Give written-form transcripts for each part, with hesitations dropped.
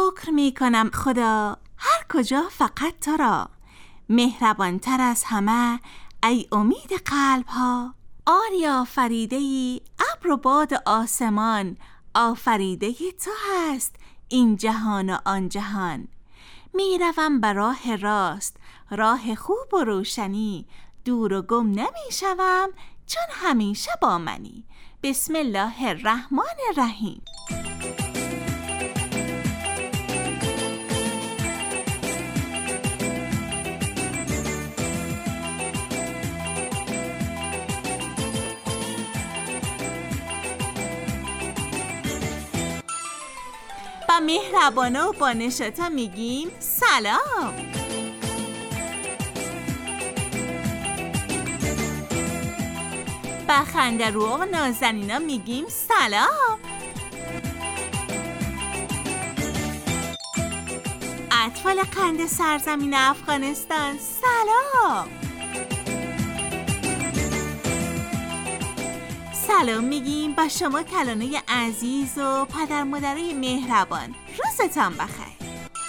شکر می کنم خدا هر کجا فقط تو را، مهربانتر از همه ای امید قلب ها. آری آفریده ای ابر و باد آسمان، آفریده تو هست این جهان و آن جهان. می روم به راه راست، راه خوب و روشنی، دور و گم نمی شوم چون همیشه با منی. بسم الله الرحمن الرحیم. با مهربانه و با نشاطه میگیم سلام. با خنده‌رو و نازنینا میگیم سلام. اطفال قند سرزمین افغانستان سلام. سلام میگیم با شما کلانه عزیز و پدر مادرای مهربان. روزتان بخیر.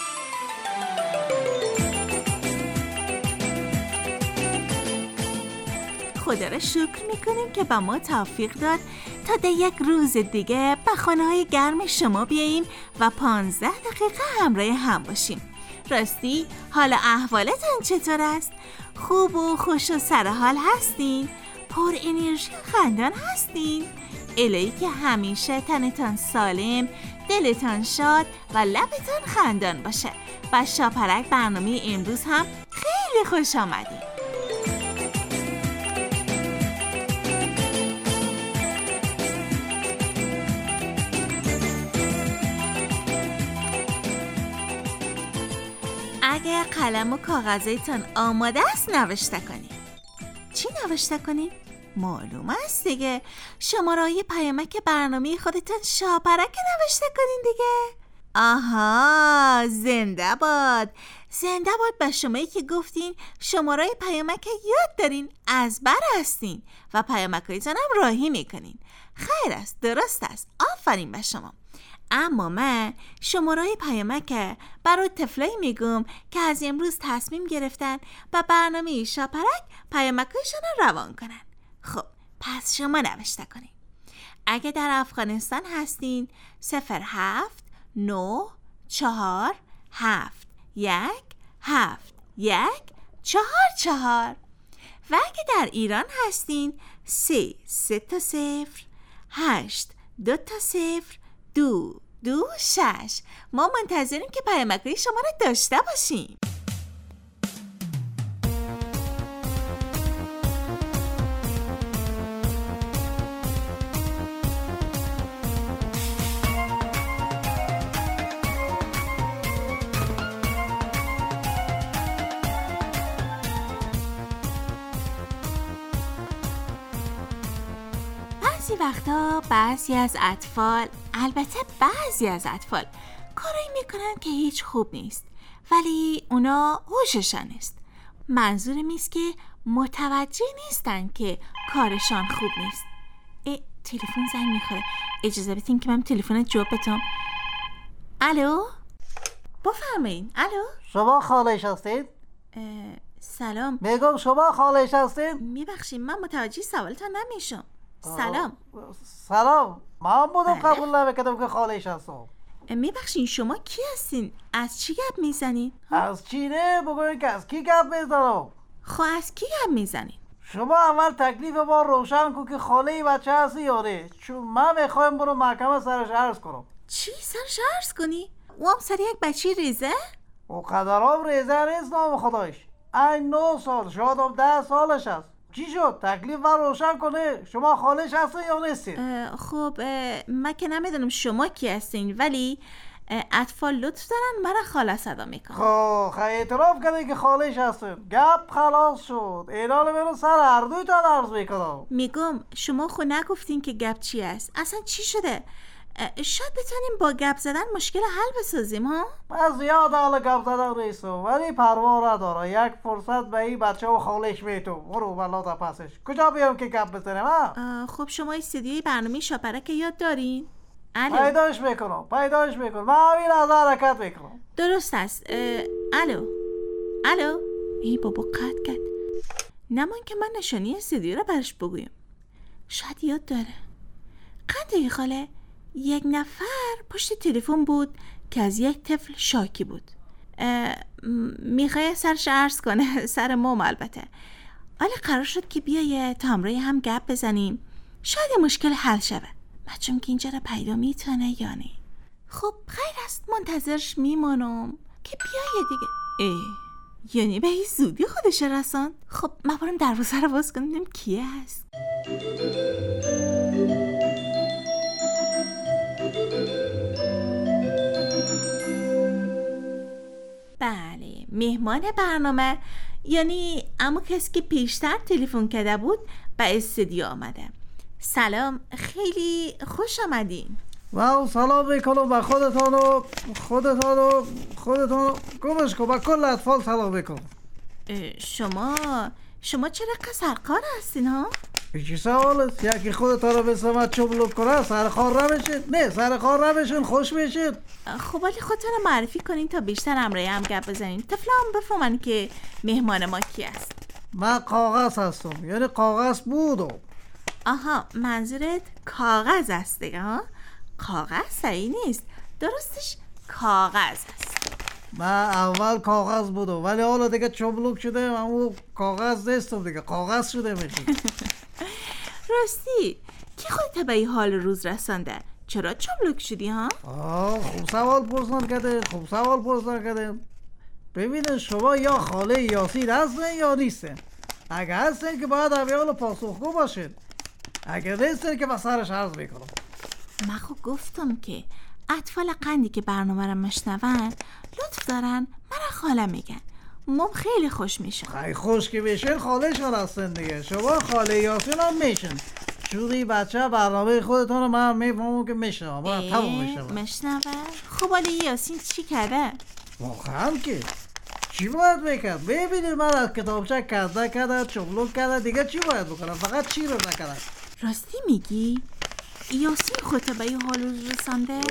خدا را شکر میکنیم که با ما توفیق داد تا ده یک روز دیگه به خانه‌های گرم شما بیاییم و 15 دقیقه همراه هم باشیم. راستی حال احوالتان چطور است؟ خوب و خوش و سرحال هستین؟ پر انرژی و خندان هستین؟ الهی که همیشه تنتان سالم، دلتان شاد و لبتان خندان باشه. و شاپرک برنامه امروز هم خیلی خوش آمدید. اگر قلم و کاغذتان آماده است نوشته کنید. چی نوشته کنید؟ معلوم است دیگه، شماره پیامک برنامه خودتان شاپرک نوشته کنین دیگه. آها، زنده باد. زنده باد به شمایی که گفتین شماره پیامک یاد دارین، از بر هستین و پیامکایتان هم راهی میکنین. خیر است، درست است، آفرین به شما. اما من شماره پیامک برای طفلایی میگم که از امروز تصمیم گرفتن به برنامه شاپرک پیامکایشان رو روان کنن. خب پس شما نوشته کنین. اگه در افغانستان هستین 07 9 4 7 1 7 1 4 4 و اگه در ایران هستین 3 تا 0 8 2 تا 0 2 2 6. ما منتظریم که پیامک‌های شما رو داشته باشیم. بعضی وقتا بعضی از اطفال، البته بعضی از اطفال کارایی میکنن که هیچ خوب نیست، ولی اونا هوششان نیست. منظورم نیست که متوجه نیستن که کارشان خوب نیست. تلفن زنگ میخوره، اجازه بدین که من تلفن جواب بدم. الو، بفرمایین. الو، شما خالش هستید؟ سلام. میگم شما خالش هستید؟ میبخشید من متوجه سوالتان نمیشم. سلام. سلام، من بودم قبول نمیکردم که خالش هستم. میبخشین شما کی هستین؟ از چی گپ میزنین؟ از چی نه؟ بگوین که از کی گپ میزنم. خب از کی گپ میزنین؟ شما اول تکلیف ما روشن کن که خاله بچه هستی یا نه، چون من میخوایم برو محکمه سرش عرض کنم. چی سرش عرض کنی؟ او هم سر یک بچه ریزه؟ او قدرام ریزه نیست نام خدایش. این 9 سال شاید هم 10 سالش هست. چی شد؟ تکلیف من روشن کنه. شما خالش هستین یا نیستین؟ خب من که نمیدونم شما کی هستین، ولی اطفال لطف دارن مرا خاله صدا میکنن. خب اعتراف کردین که خالش هستین، گپ خلاص شد. اینا رو برو سر هر دوی تا عرض میکنم. میگم شما خود نگفتین که گپ چی است؟ اصلا چی شده؟ شاید بتونیم با گپ زدن مشکل حل بسازیم ها؟ من زیاد حال گپ زدن نیستم، ولی پروا نداره. یک فرصت به این بچه و خالش میتونم. برو بلا تا پسش. کجا بیام که گپ بزنیم ها؟ خب شما استودیوی برنامه شاپرک یاد دارین؟ الو. پیداش میکنم من همین از حرکت میکنم. درست است. الو. ای بابا قطع کرد. نمان که من نشانی استودیو رو برش بگویم. شاید یاد داره. قندی خاله، یک نفر پشت تلفن بود که از یک طفل شاکی بود. میخوای سرش عرض کنه، سر موم البته. ولی قرار شد که بیایه تا همراه هم گپ بزنیم، شاید مشکل حل شوه. بچم که اینجا رو پیدا میتونه یا نه. خب خیر است، منتظرش میمانم که بیایه دیگه. یعنی به این زودی خودش رساند. خب ما بریم دروازه رو باز کنیم کیه هست. بله، مهمان برنامه یعنی اما کسی که پیشتر تلفن کرده بود به استودیو آمده. سلام، خیلی خوش آمدین. و سلام میکنم به خودتانو گمش کن به کل اطفال سلام میکنم. شما چرا سرخار هستین ها؟ چی سوال است؟ یکی خودتان رو مثل من چوبلوب کنه سرخار نمیشین؟ نه سرخار نمیشین، خوش میشین. خب ولی خودتون رو معرفی کنین تا بیشتر همراه هم گپ بزنین، طفلا هم بفهمن که مهمان ما کی است. من کاغذ هستم، یعنی کاغذ بودم. آها، منظورت کاغذ است دیگه ها؟ کاغذ صحیح نیست، درستش کاغذ است. من اول کاغذ بودم ولی حالا دیگه چوبلوک شده، من اون کاغذ نیستم دیگه، کاغذ شده میشی. راستی کی خودت به این حال روز رسانده؟ چرا چوبلوک شدی ها؟ خوب سوال پرسان کردیم. ببینید شما یا خاله یاسین هستین یا نیستین. اگه هستین که باید امیال پاسخگو باشین، اگه نیستین که با سرش عرض میکنم. من خب گفتم که اطفال قندی که برنامه رو مشنون لطف دارن من خاله میگن، مام خیلی خوش میشه. خیلی خوش که میشین خاله شون هستن دیگه، شما خاله یاسین هم میشین. چوری بچه برنامه خودتون رو من میفهمم که میشنم، باید تموم میشم. مشنون؟ خب حالا یاسین چی کرده؟ واقعا که چی باید میکرد؟ ببینید من از کتابچه کرده چوبلوک کرده، دیگه چی باید بکنم؟ فقط چی رو نکردم. راستی میگی؟ یاسین خودت به این حال روز رسانده؟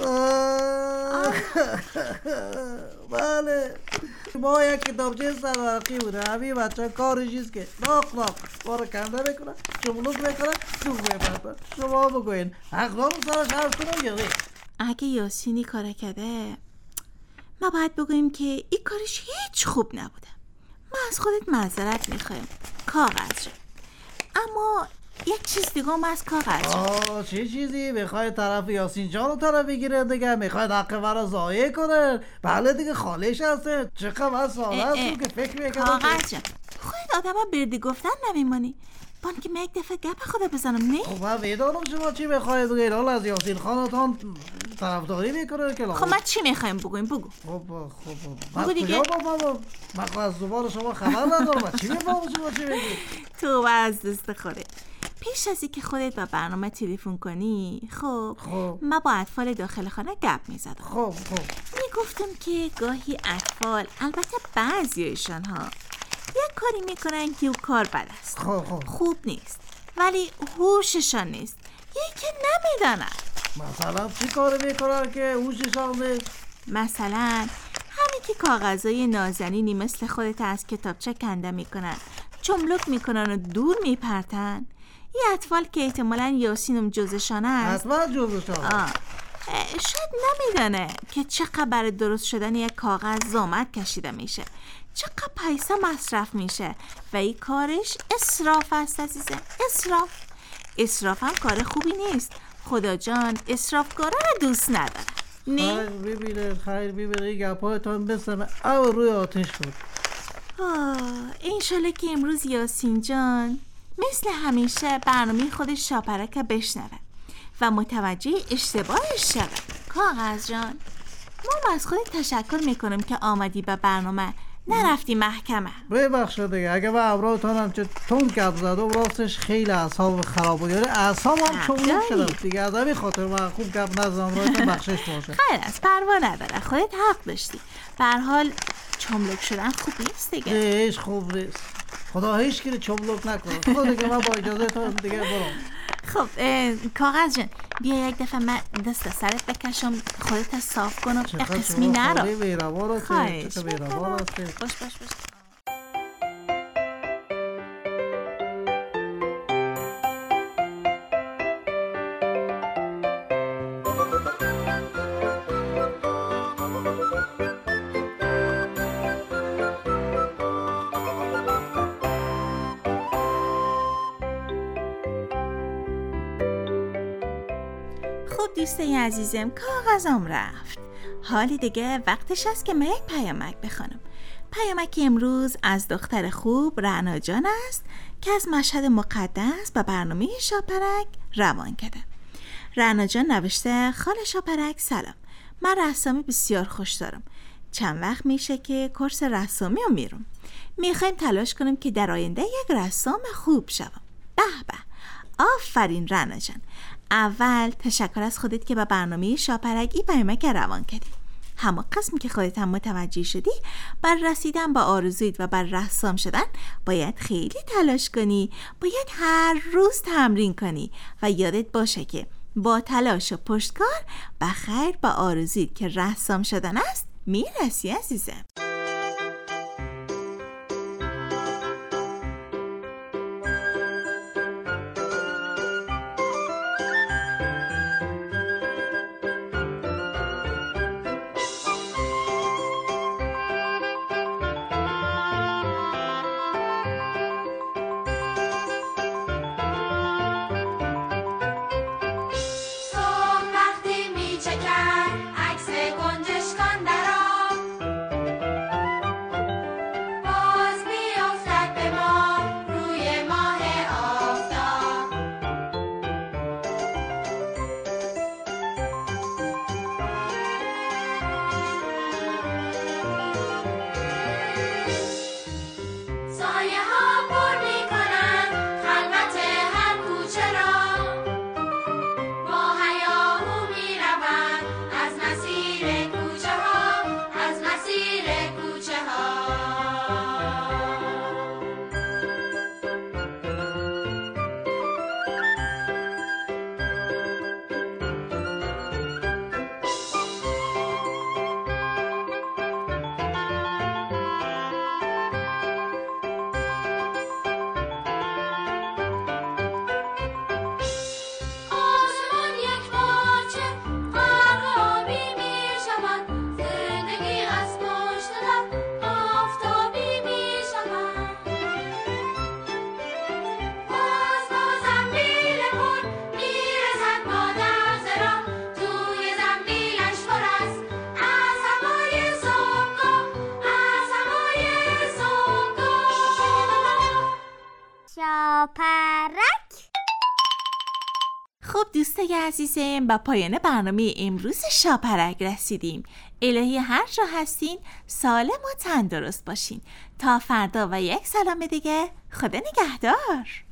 بله، ما یک کتابچه صدورقی بوده، همین بچه کارش چیز که ناق بارو کنده میکنه، چوبلوک میکنه، چوب میپرده. شما بگوین اقلام سرش عرض کنم یا نه؟ اگه یاسینی کار کرده ما باید بگوییم که این کارش هیچ خوب نبوده. ما از خودت معذرت میخوایم کاغذ شد. اما یک چیز دیگه هم از کاغذ. چه چیزی؟ میخوای طرف یاسین جان رو طرف بگیره دیگه؟ میخوای حق ورا ضایع کنه؟ بله دیگه خالش هسته. چقدر از ساله هستیم که فکر میکنم کاغذ جان، خودت آدم ها بردی گفتن نمیمانی. بان که من یک دفعه گپ خدا بزنم نه؟ خب من میدانم شما چی میخواید بگید. حالا از یاسین خانتان طرفداری میکنه که خب ما چی میخوایم بگویم؟ بگو. خب دیگه من از زبان شما خبر ندارم. چی میفهمم شما چی میگید؟ تو از دست خودت. پیش از اینکه خودت با برنامه تلفن کنی خب ما با اطفال داخل خانه گپ میزدم. خب میگفتم که گاهی اطفال، البته بعضیشان ها، یک کاری میکنن که او کار بد است، خوب نیست، ولی هوششان نیست، یکی نمیدانن. مثلا چی کاری میکنن که هوششان نیست؟ مثلا همین که کاغذای نازنینی مثل خودت از کتابچه کنده میکنن، چملک میکنن و دور میپرتن. یه اطفال که احتمالاً یاسینم جزشان است، حتما جزشان، شاید نمیدانه که چقدر برای درست شدن یک کاغذ زحمت کشیده میشه، چقدر پیسه مصرف میشه و این کارش اسراف است عزیزه. اسراف هم کار خوبی نیست. خدا جان اسرافکارا رو دوست نداره. نه خیر ببینید گپایتان بسنه او روی آتش بود. انشالله که امروز یاسین جان مثل همیشه برنامه خودش شاپرک بشنوه و متوجه اشتباهش شوه. کاغذ جان، ما از خودت تشکر میکنم که آمدی به برنامه، نرفتی محکمه. ببخشید دیگه اگه به ابراتانم چه تون گپ زدم، راستش خیلی اعصاب خراب بود، یعنی اعصابم چملوک شدم دیگه. از همین خاطر من خوب گپ نزدم، رایتون بخشش باشه. خیر است، پروا نداره، خودت حق داشتی. به هر حال چملوک شدن خوب نیست دیگه. هیچ خوب نیست. خدا هیچ کی رو چملوک نکنه. خود دیگه من با اجازه تو دیگه برام. خب کاغذ جان، بیا یک دفعه من دست سرت بکشم، خودت صاف کنم، یک قسمی نرو. خواهش میکنم. باش. خب دوستای عزیزم، کاغذم رفت. حالی دیگه وقتش است که من یک پیامک بخوانم. پیامک امروز از دختر خوب رعنا جان است که از مشهد مقدس به برنامه شاپرک روان کرده. رعنا جان نوشته: خاله شاپرک سلام، من رسامی بسیار خوش دارم. چند وقت میشه که کورس رسامی رو میرم. میخوایم تلاش کنیم که در آینده یک رسام خوب شوم. به به، آفرین رعنا جان. اول تشکر از خودت که به برنامه شاپرک پیامک روان کردی. همه قسمی که خودت هم متوجه شدی، بر رسیدن به آرزویت و بر رسام شدن باید خیلی تلاش کنی، باید هر روز تمرین کنی و یادت باشه که با تلاش و پشتکار به خیر به آرزویت که رسام شدن است میرسی عزیزم. شاپرک. خب دوستای عزیزم، با پایان برنامه امروز شاپرک رسیدیم. الهی هر جا هستین سالم و تندرست باشین. تا فردا و یک سلام دیگه، خدا نگهدار.